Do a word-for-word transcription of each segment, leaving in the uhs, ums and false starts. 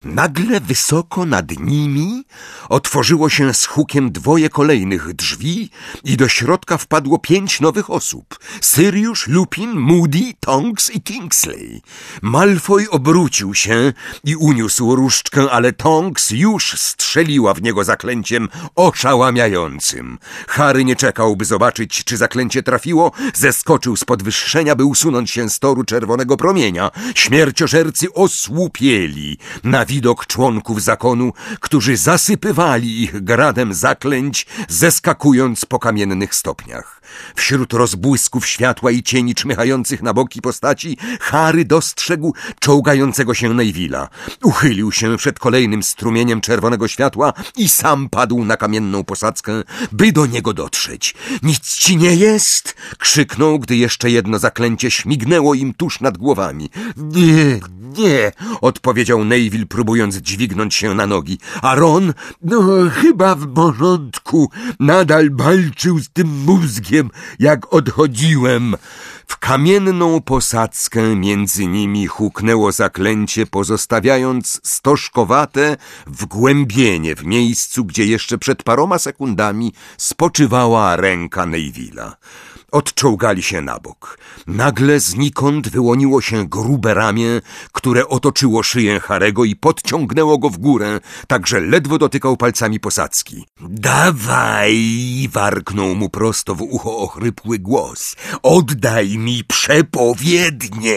Nagle wysoko nad nimi otworzyło się z hukiem dwoje kolejnych drzwi i do środka wpadło pięć nowych osób. Sirius, Lupin, Moody, Tonks i Kingsley. Malfoy obrócił się i uniósł różdżkę, ale Tonks już strzeliła w niego zaklęciem oszałamiającym. Harry nie czekał, by zobaczyć, czy zaklęcie trafiło. Zeskoczył z podwyższenia, by usunąć się z toru czerwonego promienia. Śmierciożercy osłupieli na widok członków zakonu, którzy zasypywali ich gradem zaklęć, zeskakując po kamiennych stopniach. Wśród rozbłysków światła i cieni czmychających na boki postaci Harry dostrzegł czołgającego się Neville'a. Uchylił się przed kolejnym strumieniem czerwonego światła i sam padł na kamienną posadzkę, by do niego dotrzeć. Nic ci nie jest? Krzyknął, gdy jeszcze jedno zaklęcie śmignęło im tuż nad głowami. Nie, nie, odpowiedział Neville, próbując dźwignąć się na nogi. A Ron? No, chyba w porządku. Nadal walczył z tym mózgiem, jak odchodziłem. W kamienną posadzkę między nimi huknęło zaklęcie, pozostawiając stożkowate wgłębienie w miejscu, gdzie jeszcze przed paroma sekundami spoczywała ręka Neville'a. Odczołgali się na bok. Nagle znikąd wyłoniło się grube ramię, które otoczyło szyję Harego i podciągnęło go w górę, tak że ledwo dotykał palcami posadzki. Dawaj! Warknął mu prosto w ucho ochrypły głos. Oddaj mi przepowiednię!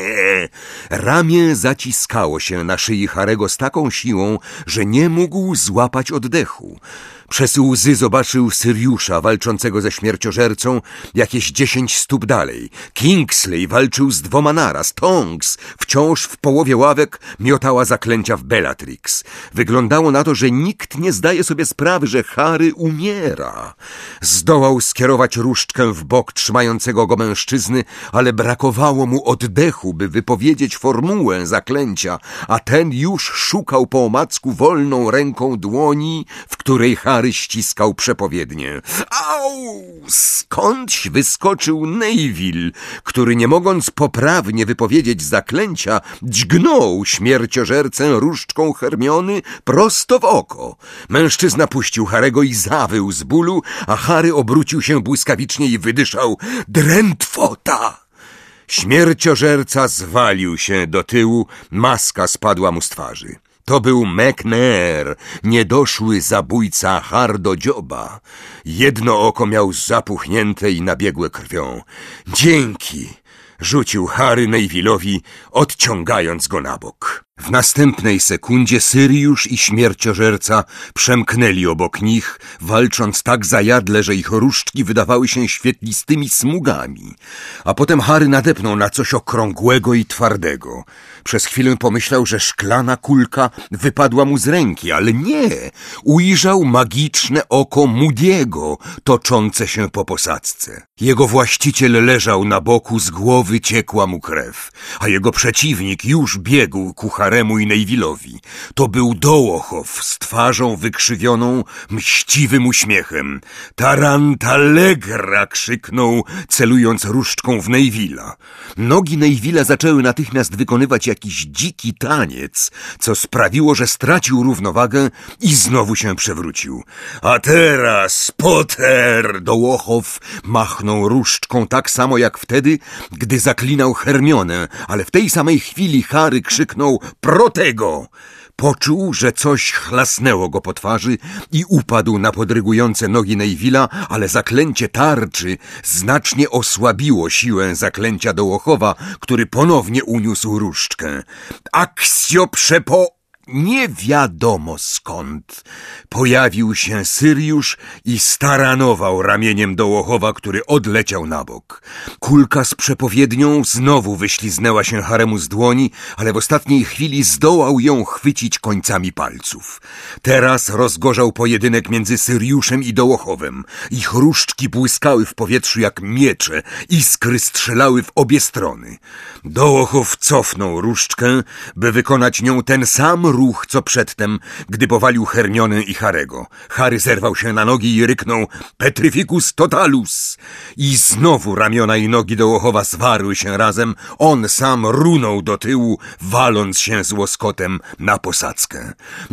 Ramię zaciskało się na szyi Harego z taką siłą, że nie mógł złapać oddechu. Przez łzy zobaczył Siriusza walczącego ze śmierciożercą jakieś dziesięć stóp dalej. Kingsley walczył z dwoma naraz. Tonks wciąż w połowie ławek miotała zaklęcia w Bellatrix. Wyglądało na to, że nikt nie zdaje sobie sprawy, że Harry umiera. Zdołał skierować różdżkę w bok trzymającego go mężczyzny, ale brakowało mu oddechu, by wypowiedzieć formułę zaklęcia, a ten już szukał po omacku wolną ręką dłoni, w której Harry ściskał przepowiednię. Au! Skądś wyskoczył Neville, który nie mogąc poprawnie wypowiedzieć zaklęcia, dźgnął śmierciożercę różdżką Hermiony prosto w oko. Mężczyzna puścił Harego i zawył z bólu, a Harry obrócił się błyskawicznie i wydyszał: drętwota! Śmierciożerca zwalił się do tyłu, maska spadła mu z twarzy. To był McNair, niedoszły zabójca Hardodzioba. Jedno oko miał zapuchnięte i nabiegłe krwią. Dzięki! Rzucił Harry Neville'owi, odciągając go na bok. W następnej sekundzie Sirius i śmierciożerca przemknęli obok nich, walcząc tak zajadle, że ich różdżki wydawały się świetlistymi smugami. A potem Harry nadepnął na coś okrągłego i twardego. Przez chwilę pomyślał, że szklana kulka wypadła mu z ręki, ale nie. Ujrzał magiczne oko Moody'ego, toczące się po posadzce. Jego właściciel leżał na boku, z głowy ciekła mu krew, a jego przeciwnik już biegł ku Haremu i Neville'owi. To był Dołochow z twarzą wykrzywioną mściwym uśmiechem. Tarantallegra! Krzyknął, celując różdżką w Neville'a. Nogi Neville'a zaczęły natychmiast wykonywać jakiś dziki taniec, co sprawiło, że stracił równowagę i znowu się przewrócił. A teraz, Potter! Dołochow machnął różdżką tak samo jak wtedy, gdy zaklinał Hermionę, ale w tej samej chwili Harry krzyknął: Protego! Poczuł, że coś chlasnęło go po twarzy i upadł na podrygujące nogi Neville'a, ale zaklęcie tarczy znacznie osłabiło siłę zaklęcia Dołochowa, który ponownie uniósł różdżkę. Aksjo przepo... Nie wiadomo skąd pojawił się Sirius i staranował ramieniem Dołochowa, który odleciał na bok. Kulka z przepowiednią znowu wyśliznęła się Haremu z dłoni, ale w ostatniej chwili zdołał ją chwycić końcami palców. Teraz rozgorzał pojedynek między Siriusem i Dołochowem. Ich różdżki błyskały w powietrzu jak miecze, iskry strzelały w obie strony. Dołochow cofnął różdżkę, by wykonać nią ten sam ruch, co przedtem, gdy powalił Hermionę i Harego. Harry zerwał się na nogi i ryknął Petrificus totalus! I znowu ramiona i nogi Dołochowa zwarły się razem. On sam runął do tyłu, waląc się z łoskotem na posadzkę.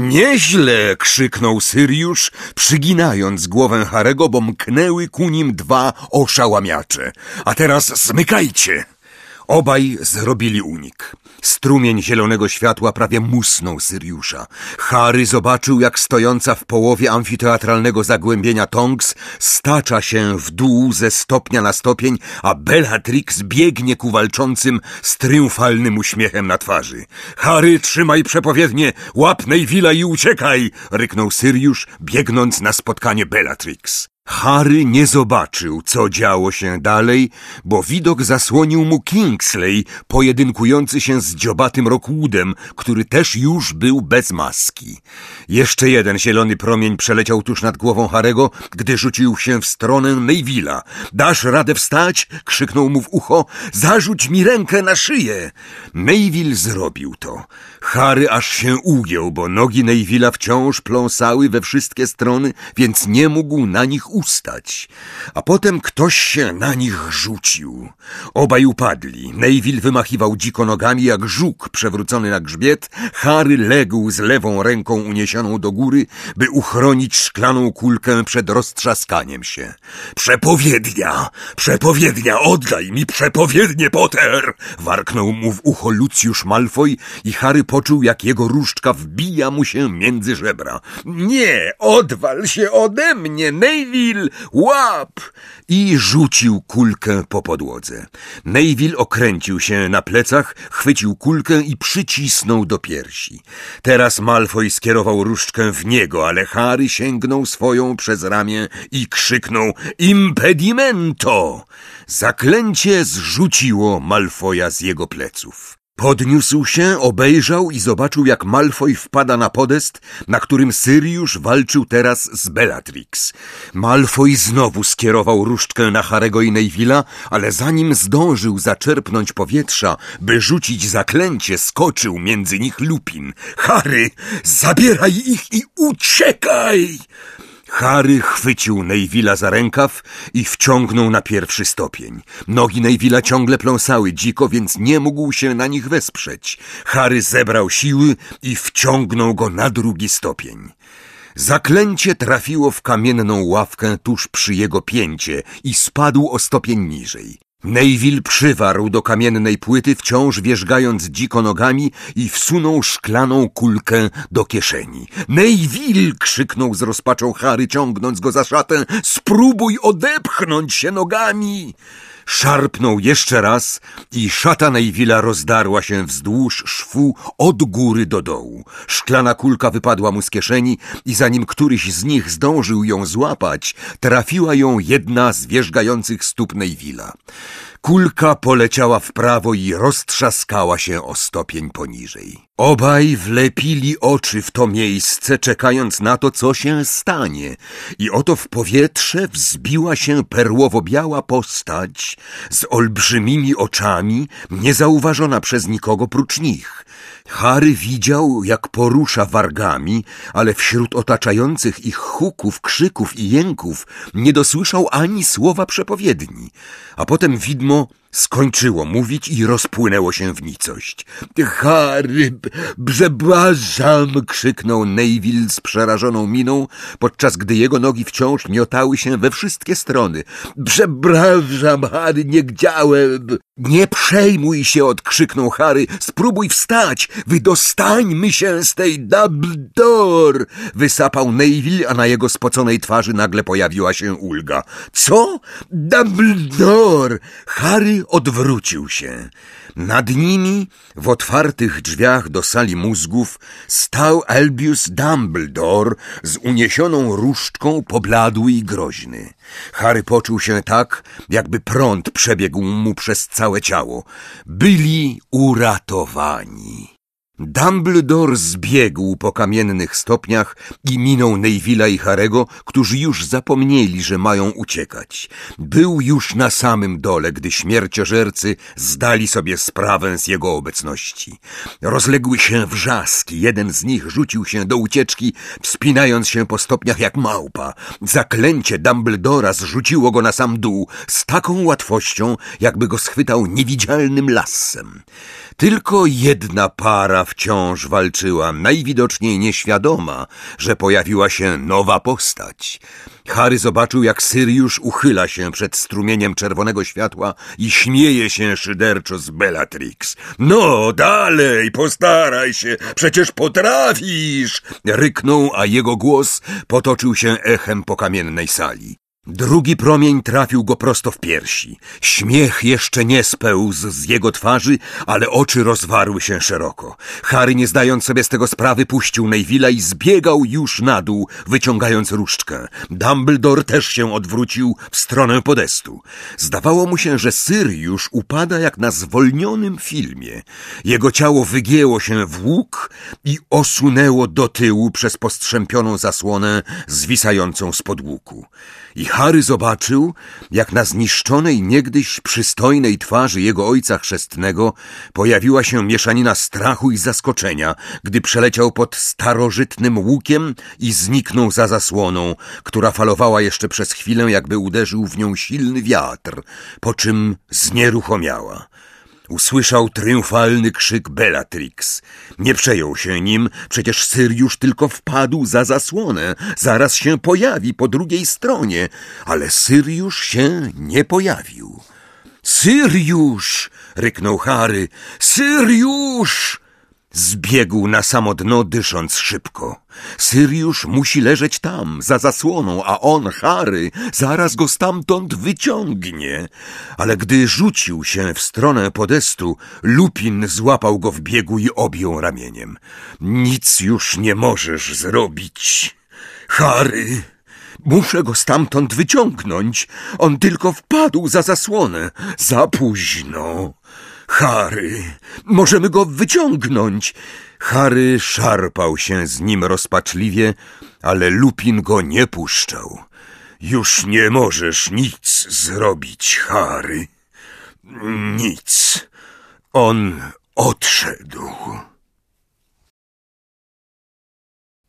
Nieźle! Krzyknął Syriusz, przyginając głowę Harego, bo mknęły ku nim dwa oszałamiacze. A teraz zmykajcie! Obaj zrobili unik. Strumień zielonego światła prawie musnął Syriusza. Harry zobaczył, jak stojąca w połowie amfiteatralnego zagłębienia Tonks stacza się w dół ze stopnia na stopień, a Bellatrix biegnie ku walczącym z triumfalnym uśmiechem na twarzy. Harry, trzymaj przepowiednie, łap Neville'a i uciekaj! Ryknął Syriusz, biegnąc na spotkanie Bellatrix. Harry nie zobaczył, co działo się dalej, bo widok zasłonił mu Kingsley, pojedynkujący się z dziobatym Rockwoodem, który też już był bez maski. Jeszcze jeden zielony promień przeleciał tuż nad głową Harego, gdy rzucił się w stronę Neville'a. Dasz radę wstać? Krzyknął mu w ucho. Zarzuć mi rękę na szyję! Neville zrobił to. Harry aż się ugiął, bo nogi Neville'a wciąż pląsały we wszystkie strony, więc nie mógł na nich ustać. A potem ktoś się na nich rzucił. Obaj upadli. Neville wymachiwał dziko nogami jak żuk przewrócony na grzbiet. Harry legł z lewą ręką uniesioną do góry, by uchronić szklaną kulkę przed roztrzaskaniem się. Przepowiednia! Przepowiednia! Oddaj mi przepowiednię, Potter! Warknął mu w ucho Lucius Malfoy i Harry poczuł, jak jego różdżka wbija mu się między żebra. Nie! Odwal się ode mnie, Neville! Łap! I rzucił kulkę po podłodze. Neville okręcił się na plecach, chwycił kulkę i przycisnął do piersi. Teraz Malfoy skierował różdżkę w niego, ale Harry sięgnął swoją przez ramię i krzyknął Impedimento! Zaklęcie zrzuciło Malfoya z jego pleców. Podniósł się, obejrzał i zobaczył, jak Malfoy wpada na podest, na którym Syriusz walczył teraz z Bellatrix. Malfoy znowu skierował różdżkę na Harego i Neville'a, ale zanim zdążył zaczerpnąć powietrza, by rzucić zaklęcie, skoczył między nich Lupin. Harry, zabieraj ich i uciekaj! Harry chwycił Neville'a za rękaw i wciągnął na pierwszy stopień. Nogi Neville'a ciągle pląsały dziko, więc nie mógł się na nich wesprzeć. Harry zebrał siły i wciągnął go na drugi stopień. Zaklęcie trafiło w kamienną ławkę tuż przy jego pięcie i spadł o stopień niżej. Neville przywarł do kamiennej płyty, wciąż wierzgając dziko nogami, i wsunął szklaną kulkę do kieszeni. Neville! Krzyknął z rozpaczą Harry, ciągnąc go za szatę. Spróbuj odepchnąć się nogami! Szarpnął jeszcze raz i szata Neville'a rozdarła się wzdłuż szwu od góry do dołu. Szklana kulka wypadła mu z kieszeni i zanim któryś z nich zdążył ją złapać, trafiła ją jedna z wierzgających stóp Neville'a. Kulka poleciała w prawo i roztrzaskała się o stopień poniżej. Obaj wlepili oczy w to miejsce, czekając na to, co się stanie. I oto w powietrze wzbiła się perłowo-biała postać z olbrzymimi oczami, niezauważona przez nikogo prócz nich. Harry widział, jak porusza wargami, ale wśród otaczających ich huków, krzyków i jęków nie dosłyszał ani słowa przepowiedni. A potem widmo skończyło mówić i rozpłynęło się w nicość. Harry, przepraszam! Krzyknął Neville z przerażoną miną, podczas gdy jego nogi wciąż miotały się we wszystkie strony. Przepraszam, Harry, nie chciałem! Nie przejmuj się! Odkrzyknął Harry. Spróbuj wstać! Wydostańmy się z tej Dumbledore! Wysapał Neville, a na jego spoconej twarzy nagle pojawiła się ulga. Co? Dumbledore! Harry odwrócił się. Nad nimi, w otwartych drzwiach do sali mózgów, stał Albus Dumbledore z uniesioną różdżką, pobladły i groźny. Harry poczuł się tak, jakby prąd przebiegł mu przez całe ciało. Byli uratowani. Dumbledore zbiegł po kamiennych stopniach i minął Neville'a i Harry'ego, którzy już zapomnieli, że mają uciekać. Był już na samym dole, gdy śmierciożercy zdali sobie sprawę z jego obecności. Rozległy się wrzaski. Jeden z nich rzucił się do ucieczki, wspinając się po stopniach jak małpa. Zaklęcie Dumbledora zrzuciło go na sam dół z taką łatwością, jakby go schwytał niewidzialnym lassem. Tylko jedna para wciąż walczyła, najwidoczniej nieświadoma, że pojawiła się nowa postać. Harry zobaczył, jak Syriusz uchyla się przed strumieniem czerwonego światła i śmieje się szyderczo z Bellatrix. No, dalej, postaraj się, przecież potrafisz! Ryknął, a jego głos potoczył się echem po kamiennej sali. Drugi promień trafił go prosto w piersi. Śmiech jeszcze nie spełzł z jego twarzy, ale oczy rozwarły się szeroko. Harry, nie zdając sobie z tego sprawy, puścił Neville'a i zbiegał już na dół, wyciągając różdżkę. Dumbledore też się odwrócił w stronę podestu. Zdawało mu się, że Syriusz upada jak na zwolnionym filmie. Jego ciało wygięło się w łuk i osunęło do tyłu przez postrzępioną zasłonę zwisającą spod łuku. I Harry zobaczył, jak na zniszczonej niegdyś przystojnej twarzy jego ojca chrzestnego pojawiła się mieszanina strachu i zaskoczenia, gdy przeleciał pod starożytnym łukiem i zniknął za zasłoną, która falowała jeszcze przez chwilę, jakby uderzył w nią silny wiatr, po czym znieruchomiała. Usłyszał triumfalny krzyk Bellatrix. Nie przejął się nim, przecież Syriusz tylko wpadł za zasłonę. Zaraz się pojawi po drugiej stronie, ale Syriusz się nie pojawił. Syriusz! Ryknął Harry. Syriusz! Zbiegł na samo dno, dysząc szybko. Syriusz musi leżeć tam, za zasłoną, a on, Harry, zaraz go stamtąd wyciągnie. Ale gdy rzucił się w stronę podestu, Lupin złapał go w biegu i objął ramieniem. Nic już nie możesz zrobić, Harry. Muszę go stamtąd wyciągnąć. On tylko wpadł za zasłonę. Za późno. Harry, możemy go wyciągnąć. Harry szarpał się z nim rozpaczliwie, ale Lupin go nie puszczał. Już nie możesz nic zrobić, Harry. Nic. On odszedł.